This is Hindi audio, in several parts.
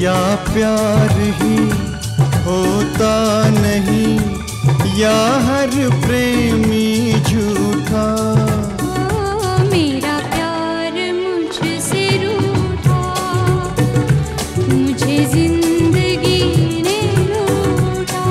या प्यार ही होता नहीं, या हर प्रेमी झूठा। मेरा प्यार मुझसे रूठा, मुझे जिंदगी ने लूटा।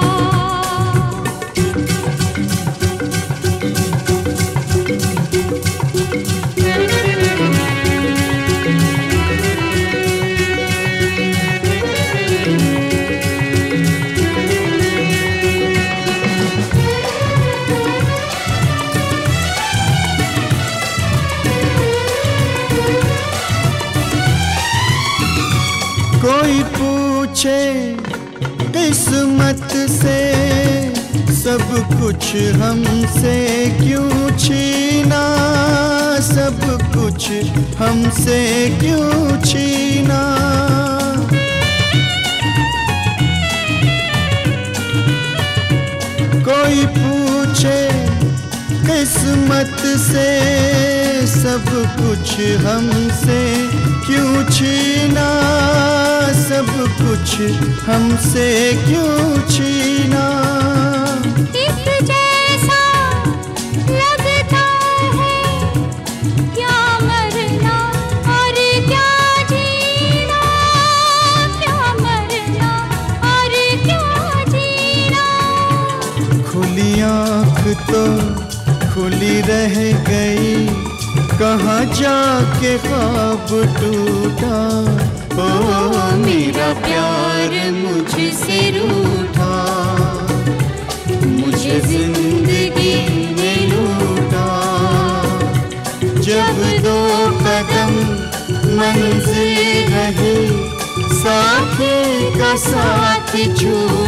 कोई पूछे किस्मत से सब कुछ हमसे क्यों छीना, सब कुछ हमसे क्यों छीना। कोई पूछे किस्मत से सब कुछ हमसे क्यों छीना, सब कुछ हमसे क्यों छीना। एक जैसा लगता है क्या मरना और क्या जीना, क्या मरना और क्या जीना। खुली आँख तो खुली रह गई, कहाँ जाके ख्वाब टूटा। ओ मेरा प्यार मुझसे रूठा, मुझे जिंदगी ने लूटा। जब दो कदम मंजिल रहे, साथी का साथ छूटा।